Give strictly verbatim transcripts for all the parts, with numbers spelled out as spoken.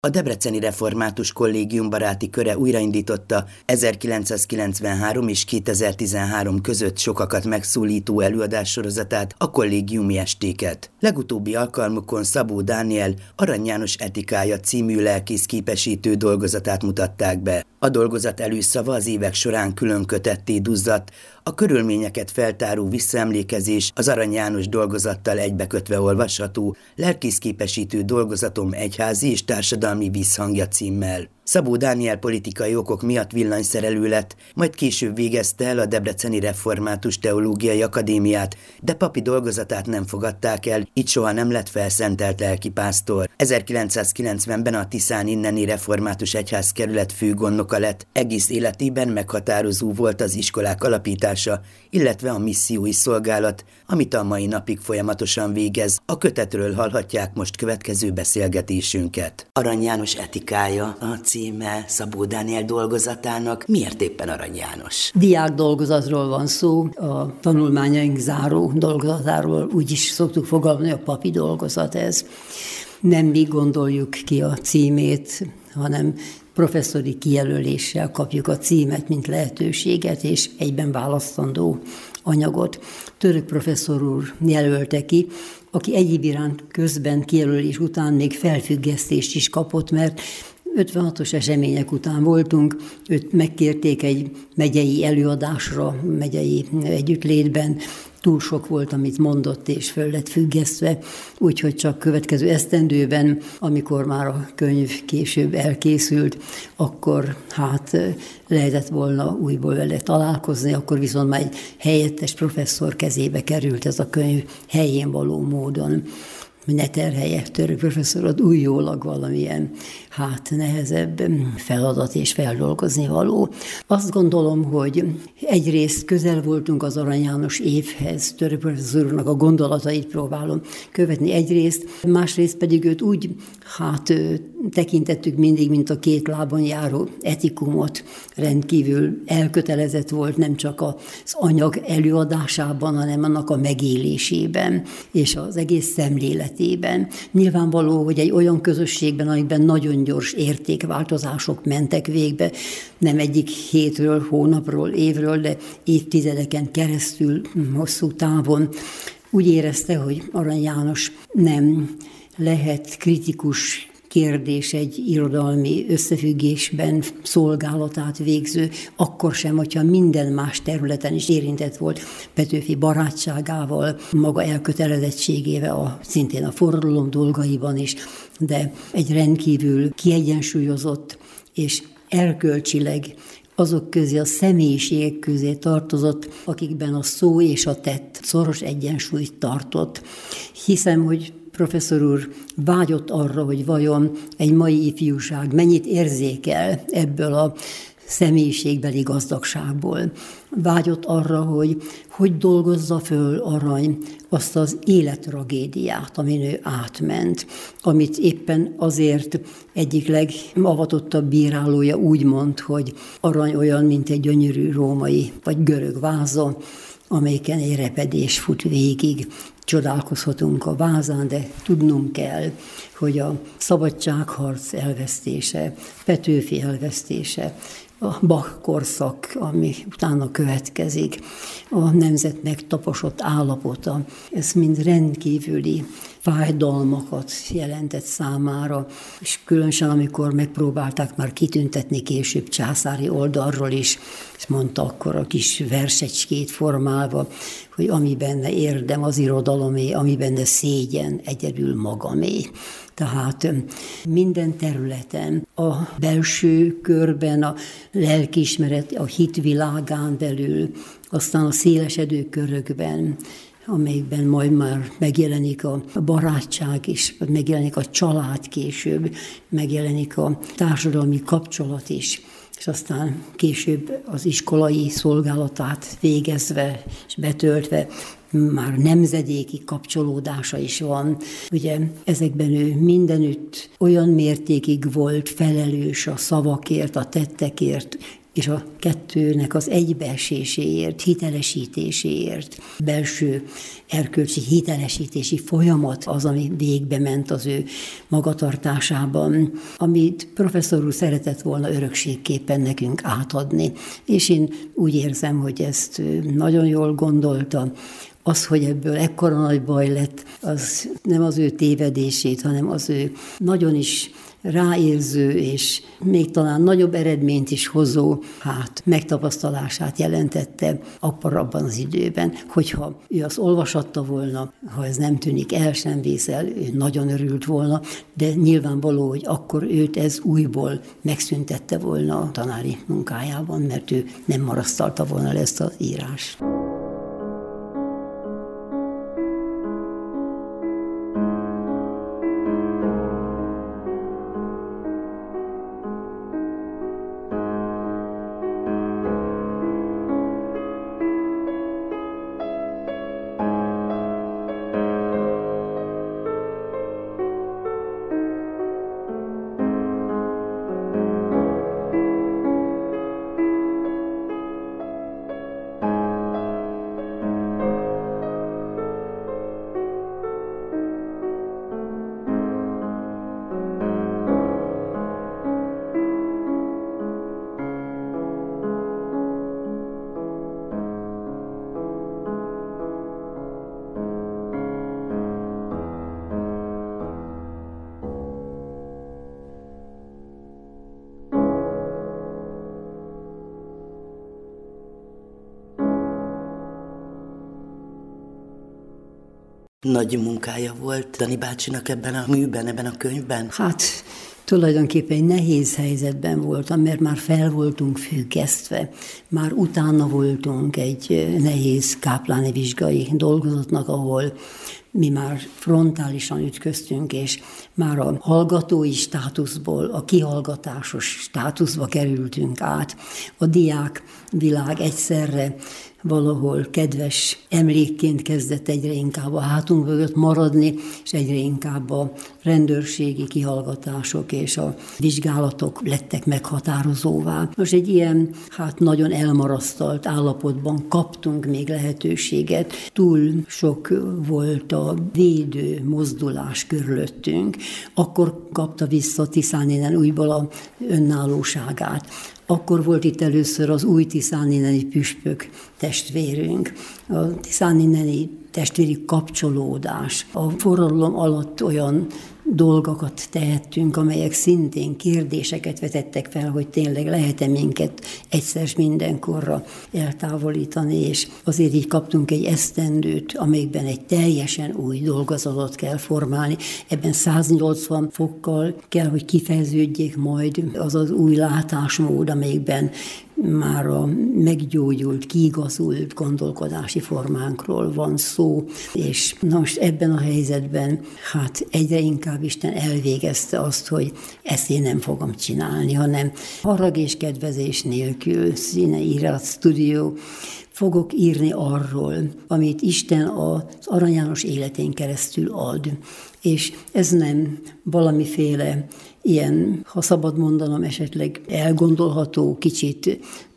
A Debreceni Református Kollégium baráti köre újraindította ezerkilencszázkilencvenhárom és kétezer-tizenhárom között sokakat megszólító előadássorozatát, a kollégiumi estéket. Legutóbbi alkalmukon Szabó Dániel Arany János etikája című lelkészképesítő dolgozatát mutatták be. A dolgozat előszava az évek során külön kötetté duzzadt, a körülményeket feltáró visszaemlékezés az Arany János dolgozattal egybekötve olvasható Lelkészképesítő dolgozatom egyházi és társadalmi visszhangja címmel. Szabó Dániel politikai okok miatt villanyszerelő lett, majd később végezte el a Debreceni Református Teológiai Akadémiát, de papi dolgozatát nem fogadták el, így soha nem lett felszentelt lelkipásztor. ezerkilencszázkilencvenben a Tiszán inneni református egyházkerület főgondnoka lett, egész életében meghatározó volt az iskolák alapítása, illetve a missziói szolgálat, amit a mai napig folyamatosan végez. A kötetről hallhatják most következő beszélgetésünket. Arany János etikája a címe Szabó Dániel dolgozatának. Miért éppen Arany János? Diák dolgozatról van szó, a tanulmányaink záró dolgozatáról úgy is szoktuk fogalmazni, a papi dolgozat ez. Nem mi gondoljuk ki a címét, hanem professzori kijelöléssel kapjuk a címet, mint lehetőséget, és egyben választandó anyagot. Török professzor úr jelölte ki, aki egyéb iránt közben kijelölés után még felfüggesztést is kapott, mert ötvenhatos események után voltunk, őt megkérték egy megyei előadásra, megyei együttlétben, túl sok volt, amit mondott, és föl lett függesztve, úgyhogy csak következő esztendőben, amikor már a könyv később elkészült, akkor hát lehetett volna újból vele találkozni, akkor viszont már egy helyettes professzor kezébe került ez a könyv helyén való módon. Ne terhelje török professzorod újólag valamilyen hát nehezebb feladat és feldolgozni való. Azt gondolom, hogy egyrészt közel voltunk az Arany János évhez, török professzornak a gondolatait próbálom követni egyrészt, másrészt pedig őt úgy hát tekintettük mindig, mint a két lábon járó etikumot, rendkívül elkötelezett volt nem csak az anyag előadásában, hanem annak a megélésében és az egész szemléletében. Nyilvánvaló, hogy egy olyan közösségben, amikben nagyon gyors értékváltozások mentek végbe, nem egyik hétről, hónapról, évről, de évtizedeken keresztül, hosszú távon. Úgy érezte, hogy Arany János nem lehet kritikus kérdés egy irodalmi összefüggésben szolgálatát végző, akkor sem, hogyha minden más területen is érintett volt Petőfi barátságával, maga elkötelezettségével, a, szintén a forradalom dolgaiban is, de egy rendkívül kiegyensúlyozott és erkölcsileg azok közé, a személyiségek közé tartozott, akikben a szó és a tett szoros egyensúlyt tartott. Hiszem, hogy professzor úr vágyott arra, hogy vajon egy mai ifjúság mennyit érzékel ebből a személyiségbeli gazdagságból. Vágyott arra, hogy hogy dolgozza föl Arany azt az élettragédiát, amin ő átment, amit éppen azért egyik legavatottabb bírálója úgy mond, hogy Arany olyan, mint egy gyönyörű római vagy görög váza, amelyiken egy repedés fut végig. Csodálkozhatunk a vázán, de tudnunk kell, hogy a szabadságharc elvesztése, Petőfi elvesztése, a Bach korszak, ami utána következik, a nemzetnek taposott állapota, ez mind rendkívüli fájdalmakat jelentett számára, és különösen amikor megpróbálták már kitüntetni később császári oldalról is, és mondta akkor a kis versecskét formálva, hogy ami benne érdem az irodalomé, ami benne szégyen egyedül magamé. Tehát minden területen, a belső körben, a lelkiismeret, a hitvilágán belül, aztán a szélesedő körökben, amelyikben majd már megjelenik a barátság is, megjelenik a család később, megjelenik a társadalmi kapcsolat is, és aztán később az iskolai szolgálatát végezve és betöltve már nemzedéki kapcsolódása is van. Ugye ezekben ő mindenütt olyan mértékig volt felelős a szavakért, a tettekért, és a kettőnek az egybeeséséért, hitelesítéséért, belső erkölcsi hitelesítési folyamat az, ami végbe ment az ő magatartásában, amit professzor úr szeretett volna örökségképpen nekünk átadni. És én úgy érzem, hogy ezt nagyon jól gondolta. Az, hogy ebből ekkora nagy baj lett, az nem az ő tévedését, hanem az ő nagyon is ráérző és még talán nagyobb eredményt is hozó hát, megtapasztalását jelentette akkor abban az időben, hogyha ő azt olvasatta volna, ha ez nem tűnik el, sem vészel, ő nagyon örült volna, de nyilvánvaló, hogy akkor őt ez újból megszüntette volna a tanári munkájában, mert ő nem marasztalta volna le ezt az írást. Nagy munkája volt Dani bácsinak ebben a műben, ebben a könyvben? Hát tulajdonképpen egy nehéz helyzetben voltam, mert már fel voltunk függesztve. Már utána voltunk egy nehéz kápláni vizsgai dolgozatnak, ahol mi már frontálisan ütköztünk, és már a hallgatói státuszból a kihallgatásos státuszba kerültünk át. A diák világ egyszerre valahol kedves emlékként kezdett egyre inkább a hátunk mögött maradni, és egyre inkább a rendőrségi kihallgatások és a vizsgálatok lettek meghatározóvá. Most egy ilyen, hát nagyon elmarasztalt állapotban kaptunk még lehetőséget. Túl sok volt a védő mozdulás körülöttünk. Akkor kapta vissza Tiszán innen újból a önállóságát. Akkor volt itt először az új tiszánineni püspök testvérünk. A tiszánineni testvéri kapcsolódás. A forradalom alatt olyan dolgokat tehettünk, amelyek szintén kérdéseket vetettek fel, hogy tényleg lehet-e minket egyszer mindenkorra eltávolítani, és azért így kaptunk egy esztendőt, amelyben egy teljesen új dolgozatot kell formálni. Ebben száznyolcvan fokkal kell, hogy kifejeződjék majd az az új látásmód, amelyikben már a meggyógyult, kiigazult gondolkodási formánkról van szó, és most ebben a helyzetben hát egyre inkább Isten elvégezte azt, hogy ezt én nem fogom csinálni, hanem harag és kedvezés nélkül, színeírat, stúdió, fogok írni arról, amit Isten az Arany János életén keresztül ad. És ez nem valamiféle ilyen, ha szabad mondanom, esetleg elgondolható, kicsit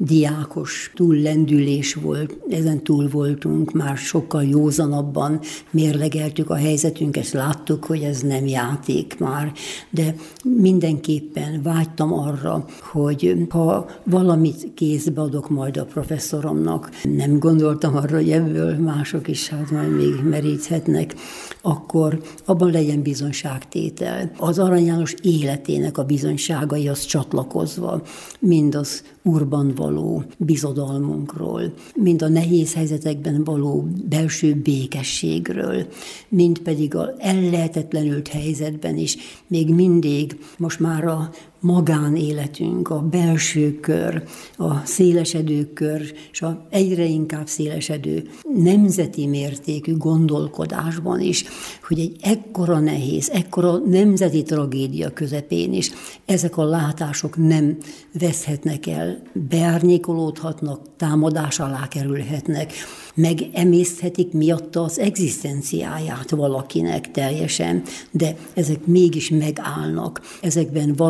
diákos túllendülés volt, ezen túl voltunk, már sokkal józanabban mérlegeltük a helyzetünket, láttuk, hogy ez nem játék már, de mindenképpen vágytam arra, hogy ha valamit kézbe adok majd a professzoromnak, nem gondoltam arra, hogy ebből mások is hát majd még meríthetnek, akkor abban legyen bizonyságtétel. Az Arany János életének a bizonyságaihoz csatlakozva, mind az Úrban való bizodalmunkról, mind a nehéz helyzetekben való belső békességről, mind pedig az ellehetetlenült helyzetben is még mindig most már a magánéletünk, a belső kör, a szélesedő kör, és a egyre inkább szélesedő nemzeti mértékű gondolkodásban is, hogy egy ekkora nehéz, ekkora nemzeti tragédia közepén is ezek a látások nem veszhetnek el, beárnyékolódhatnak, támadás alá kerülhetnek, megemészthetik miatta az egzisztenciáját valakinek teljesen, de ezek mégis megállnak, ezekben valahol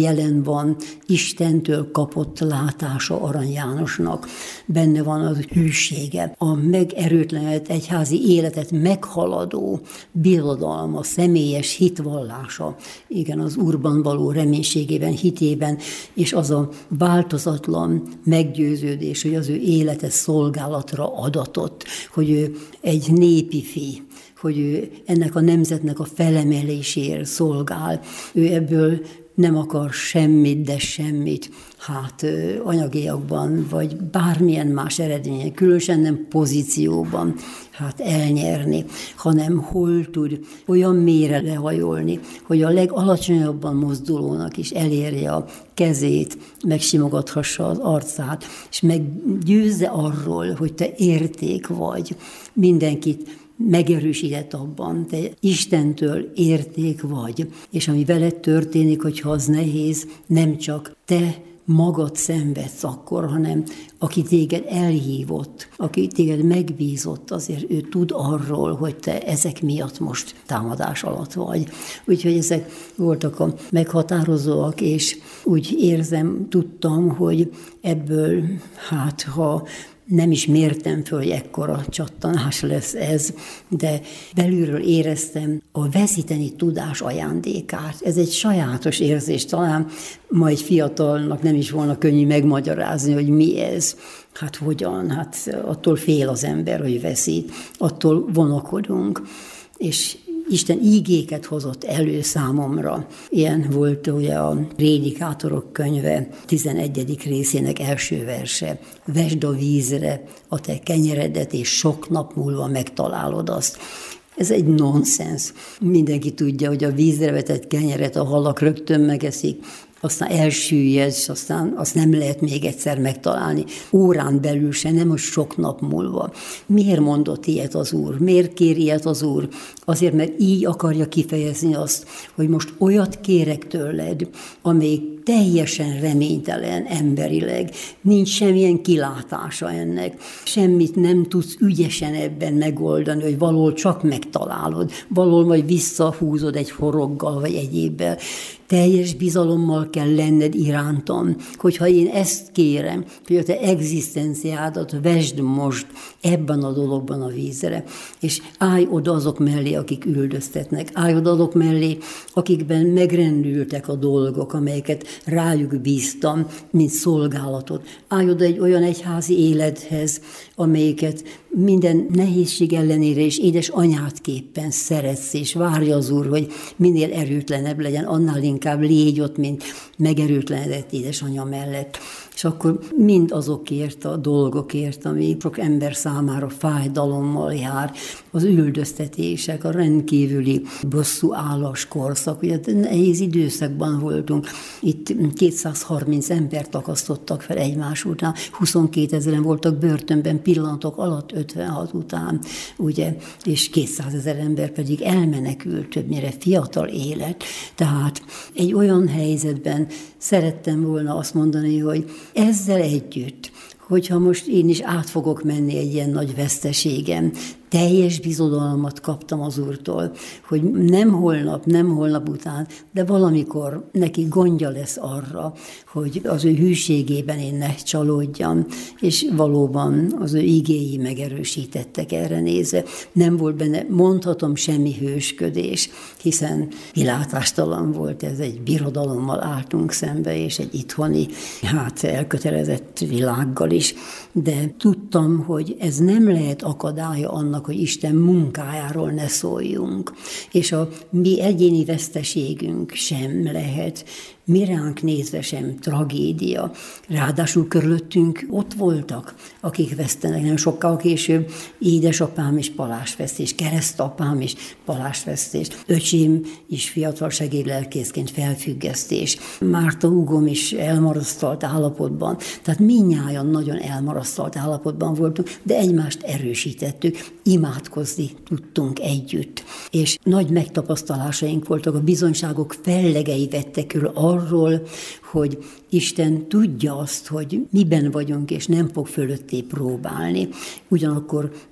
jelen van Istentől kapott látása Arany Jánosnak. Benne van az hűsége, a megerőtlenedett egyházi életet meghaladó birodalma, személyes hitvallása, igen, az Úrban való reménységében, hitében, és az a változatlan meggyőződés, hogy az ő élete szolgálatra adatott, hogy ő egy népi fi, hogy ő ennek a nemzetnek a felemeléséért szolgál. Ő ebből nem akar semmit, de semmit, hát anyagiakban, vagy bármilyen más eredményen, különösen nem pozícióban, hát elnyerni, hanem hol tud olyan mélyre lehajolni, hogy a legalacsonyabban mozdulónak is elérje a kezét, megsimogathassa az arcát, és meggyőzze arról, hogy te érték vagy. Mindenkit megerősített abban, te Istentől érték vagy, és ami veled történik, hogyha az nehéz, nem csak te magad szenvedsz akkor, hanem aki téged elhívott, aki téged megbízott, azért ő tud arról, hogy te ezek miatt most támadás alatt vagy. Úgyhogy ezek voltak a meghatározóak, és úgy érzem, tudtam, hogy ebből, hát ha nem is mértem föl, hogy ekkora csattanás lesz ez, de belülről éreztem a veszíteni tudás ajándékát. Ez egy sajátos érzés, talán ma egy fiatalnak nem is volna könnyű megmagyarázni, hogy mi ez. Hát hogyan? Hát attól fél az ember, hogy veszít, attól vonakodunk. És Isten ígéket hozott elő számomra. Ilyen volt ugye a Prédikátorok könyve tizenegyedik részének első verse. Vesd a vízre a te kenyeredet, és sok nap múlva megtalálod azt. Ez egy nonsens. Mindenki tudja, hogy a vízre vetett kenyeret a halak rögtön megeszik, aztán elsüllyed, és aztán azt nem lehet még egyszer megtalálni. Órán belül se, nem most sok nap múlva. Miért mondott ilyet az Úr? Miért kér ilyet az Úr? Azért, mert így akarja kifejezni azt, hogy most olyat kérek tőled, amelyik teljesen reménytelen emberileg. Nincs semmilyen kilátása ennek. Semmit nem tudsz ügyesen ebben megoldani, hogy valahol csak megtalálod. Valahol majd visszahúzod egy horoggal, vagy egyébbel. Teljes bizalommal kell lenned irántam, hogyha én ezt kérem, hogy a te egzisztenciádat vesd most ebben a dologban a vízre, és állj oda azok mellé, akik üldöztetnek, állj oda azok mellé, akikben megrendültek a dolgok, amelyeket rájuk bíztam, mint szolgálatot. Állj oda egy olyan egyházi élethez, amelyiket minden nehézség ellenére is édes anyádképpen szeretsz, és várja az Úr, hogy minél erőtlenebb legyen, annál inkább légy ott, mint megerőtlenedett édesanyja mellett. És akkor mind azokért a dolgokért, ami sok ember számára fájdalommal jár, az üldöztetések, a rendkívüli bosszúállás korszak, ugye nehéz időszakban voltunk, itt kétszázharminc embert akasztottak fel egymás után, huszonkétezeren voltak börtönben pillanatok alatt, ötvenhat után, ugye, és kétszázezer ember pedig elmenekült, többnyire fiatal élet. Tehát egy olyan helyzetben szerettem volna azt mondani, hogy ezzel együtt, hogyha most én is át fogok menni egy ilyen nagy veszteségem, teljes bizodalmat kaptam az Úrtól, hogy nem holnap, nem holnap után, de valamikor neki gondja lesz arra, hogy az ő hűségében én ne csalódjam, és valóban az ő igéi megerősítettek erre nézve. Nem volt benne, mondhatom, semmi hősködés, hiszen kilátástalan volt ez, egy birodalommal álltunk szembe, és egy itthoni, hát elkötelezett világgal is, de tudtam, hogy ez nem lehet akadálya annak, hogy Isten munkájáról ne szóljunk, és a mi egyéni veszteségünk sem lehet, mi ránk nézve sem tragédia. Ráadásul körülöttünk ott voltak, akik vesztenek. Nem sokkal később édesapám is palásvesztés, keresztapám is palásvesztés, öcsém is fiatal segédlelkészként felfüggesztés, Márta húgom is elmarasztalt állapotban. Tehát mindnyájan nagyon elmarasztalt állapotban voltunk, de egymást erősítettük, imádkozni tudtunk együtt. És nagy megtapasztalásaink voltak, a bizonyságok fellegei vettek körül arról, hogy Isten tudja azt, hogy miben vagyunk, és nem fog fölötté próbálni. Ugyanakkor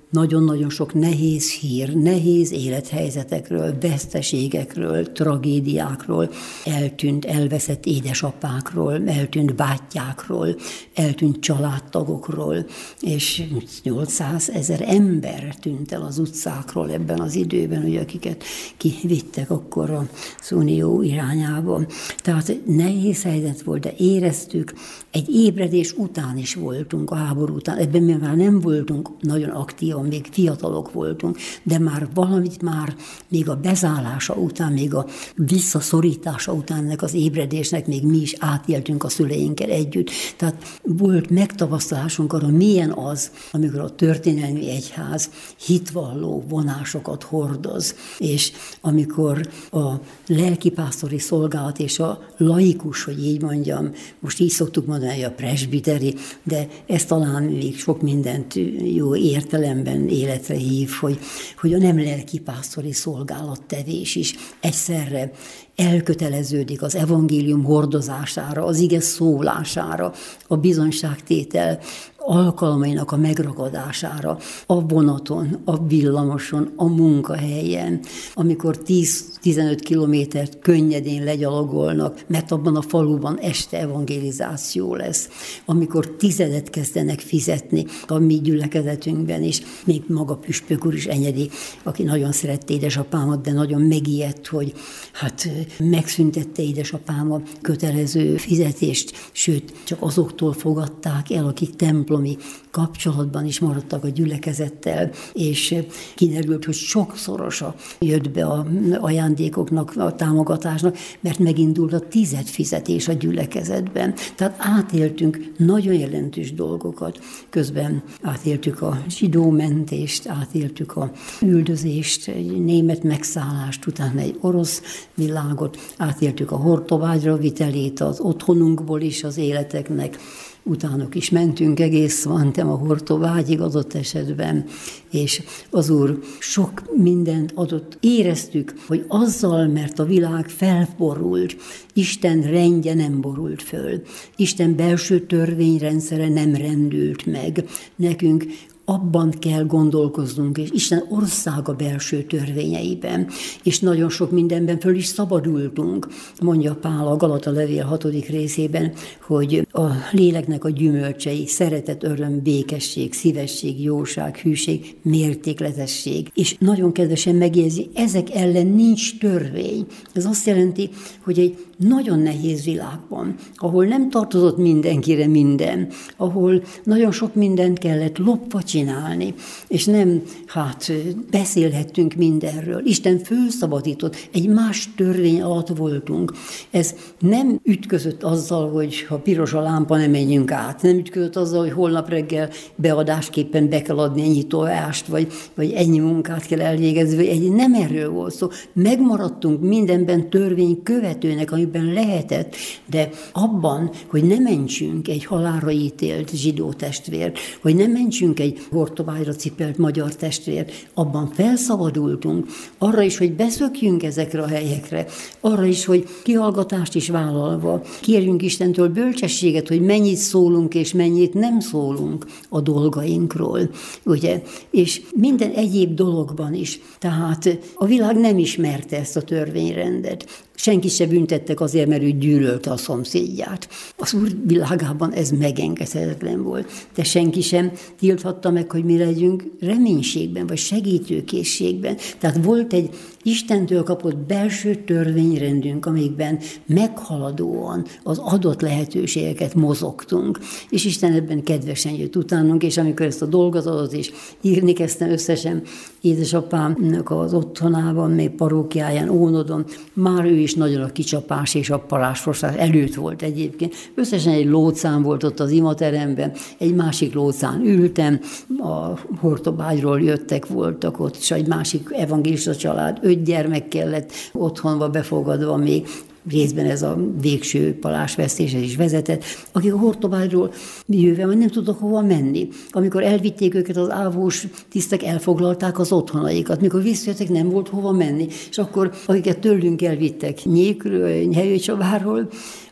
nagyon-nagyon sok nehéz hír, nehéz élethelyzetekről, veszteségekről, tragédiákról, eltűnt, elveszett édesapákról, eltűnt bátyjákról, eltűnt családtagokról, és nyolcszázezer ember tűnt el az utcákról ebben az időben, ugye, akiket kivittek akkor az Unió irányába. Tehát nehéz helyzet volt, de éreztük, egy ébredés után is voltunk, a háború után, ebben mi már nem voltunk nagyon aktívan, még fiatalok voltunk, de már valamit már még a bezállása után, még a visszaszorítása után ennek az ébredésnek még mi is átéltünk a szüleinkkel együtt. Tehát volt megtapasztalásunk arra, milyen az, amikor a történelmi egyház hitvalló vonásokat hordoz, és amikor a lelkipásztori szolgálat és a laikus, hogy így mondjam, most így szoktuk mondani, a presbiteri, de ez talán még sok mindent jó értelemben életre hív, hogy, hogy a nem lelkipásztori szolgálattevés is egyszerre elköteleződik az evangélium hordozására, az ige szólására, a bizonyságtétel alkalmainak a megragadására, a vonaton, a villamoson, a munkahelyen, amikor tíz-tizenöt kilométert könnyedén legyalogolnak, mert abban a faluban este evangelizáció lesz, amikor tizedet kezdenek fizetni a mi gyülekezetünkben is, még maga püspök úr is Enyedi, aki nagyon szerette édesapámat, de nagyon megijedt, hogy hát megszüntette édesapám a kötelező fizetést, sőt, csak azoktól fogadták el, akik templomi kapcsolatban is maradtak a gyülekezettel, és kiderült, hogy sokszorosa jött be a ajándékoknak, a támogatásnak, mert megindult a tizedfizetés a gyülekezetben. Tehát átéltünk nagyon jelentős dolgokat. Közben átéltük a zsidó mentést, átéltük a üldözést, egy német megszállást, utána egy orosz világot, átéltük a Hortobágyra vitelét az otthonunkból is az életeknek, utánok is mentünk egész Vantem a Hortobágyig adott esetben, és az Úr sok mindent adott. Éreztük, hogy azzal, mert a világ felborult, Isten rendje nem borult föl, Isten belső törvényrendszere nem rendült meg. Nekünk abban kell gondolkoznunk, és Isten országa belső törvényeiben, és nagyon sok mindenben föl is szabadultunk. Mondja Pál a Galata levél hatodik részében, hogy a léleknek a gyümölcsei, szeretet, öröm, békesség, szívesség, jóság, hűség, mértékletesség. És nagyon kedvesen megjegyzi, ezek ellen nincs törvény. Ez azt jelenti, hogy egy nagyon nehéz világban, ahol nem tartozott mindenkire minden, ahol nagyon sok mindent kellett lopva csinálni, és nem, hát beszélhettünk mindenről. Isten fölszabadított, egy más törvény alatt voltunk. Ez nem ütközött azzal, hogy ha piros a lámpa, nem menjünk át. Nem ütközött azzal, hogy holnap reggel beadásképpen be kell adni ennyi tojást, vagy, vagy ennyi munkát kell elvégezni. Egy, nem erről volt szó. Megmaradtunk mindenben törvény követőnek, amiben lehetett, de abban, hogy ne mentsünk egy halálra ítélt zsidó testvért, hogy ne mentsünk egy Hortobágyra cipelt magyar testvért, abban felszabadultunk, arra is, hogy beszökjünk ezekre a helyekre, arra is, hogy kihallgatást is vállalva, kérjünk Istentől bölcsességet, hogy mennyit szólunk és mennyit nem szólunk a dolgainkról, ugye? És minden egyéb dologban is. Tehát a világ nem ismerte ezt a törvényrendet. Senki se büntettek azért, mert ő gyűlölte a szomszédját. Az Úr világában ez megengedhetetlen volt. De senki sem tilthatta meg, hogy mi legyünk reménységben, vagy segítőkészségben. Tehát volt egy Istentől kapott belső törvényrendünk, amikben meghaladóan az adott lehetőségeket mozogtunk. És Isten ebben kedvesen jött utánunk, és amikor ezt a dolgot adott, és írni kezdtem összesen édesapámnak az otthonában, még parókiáján, ónodon, már ő is nagyon a kicsapás és a parázsfostás előtt volt egyébként. Összesen egy lócán volt ott az imateremben, egy másik lócán ültem, a Hortobágyról jöttek, voltak ott, és egy másik evangélista család, öt gyermek kellett otthonba befogadva még, részben ez a végső palásvesztéshez is vezetett, akik a Hortobágyról jöve, majd nem tudtak hova menni. Amikor elvitték őket, az ávós tisztek elfoglalták az otthonaikat. Mikor visszajöttek, nem volt hova menni. És akkor, akiket tőlünk elvittek Nyékről, Helyőcsabáról,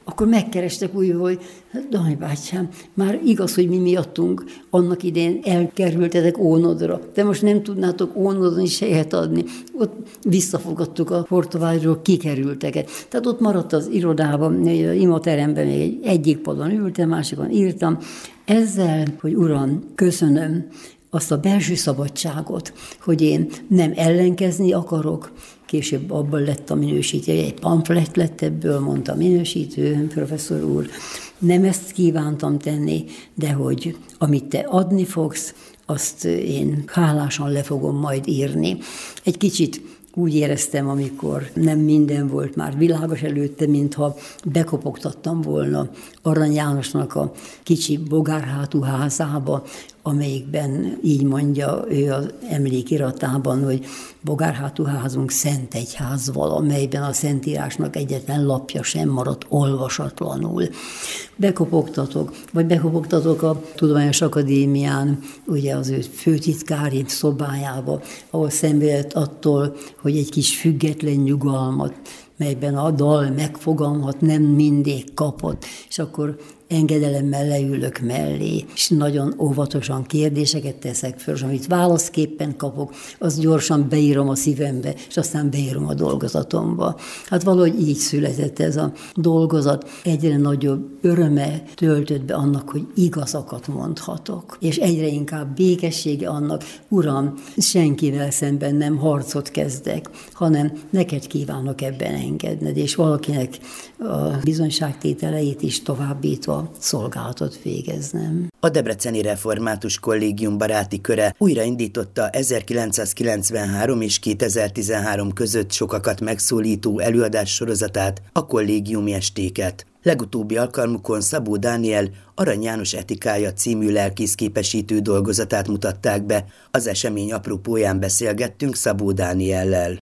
akkor megkerestek újra, hogy Dani bátyám, már igaz, hogy mi miattunk annak idején elkerültetek Ónodra, de most nem tudnátok Ónodon is helyet adni. Ott visszafogadtuk a Portobágyról kikerülteket. Tehát ott maradt az irodában, imateremben, még egy, egyik padon ültem, másikon írtam. Ezzel, hogy uram, köszönöm azt a belső szabadságot, hogy én nem ellenkezni akarok, később abban lett a minősítő, egy pamflet lett ebből, mondta a minősítő professzor úr. Nem ezt kívántam tenni, de hogy amit te adni fogsz, azt én hálásan le fogom majd írni. Egy kicsit úgy éreztem, amikor nem minden volt már világos előtte, mintha bekopogtattam volna Arany Jánosnak a kicsi bogárhátú házába, amelyikben így mondja ő az emlékiratában, hogy bogárhátú házunk szent egyház valamelyben a Szentírásnak egyetlen lapja sem maradt olvasatlanul. Bekopogtatok, vagy bekopogtatok a Tudományos Akadémián, ugye az ő főtitkári szobájába, ahol szenvedett attól, hogy egy kis független nyugalmat, melyben a dal megfogalmazhat, nem mindig kapott, és akkor engedelemmel leülök mellé, és nagyon óvatosan kérdéseket teszek föl, és amit válaszképpen kapok, azt gyorsan beírom a szívembe, és aztán beírom a dolgozatomba. Hát valahogy így született ez a dolgozat. Egyre nagyobb öröme töltött be annak, hogy igazakat mondhatok, és egyre inkább békessége annak, uram, senkivel szemben nem harcot kezdek, hanem neked kívánok ebben engedned, és valakinek a bizonyságtételeit is továbbítva szolgálatot végeznem. A Debreceni Református Kollégium baráti köre újraindította ezerkilencszázkilencvenhárom és kétezer-tizenhárom között sokakat megszólító előadás sorozatát, a kollégiumi estéket. Legutóbbi alkalmukon Szabó Dániel Arany János etikája című lelkészképesítő dolgozatát mutatták be. Az esemény apropóján beszélgettünk Szabó Dániellel.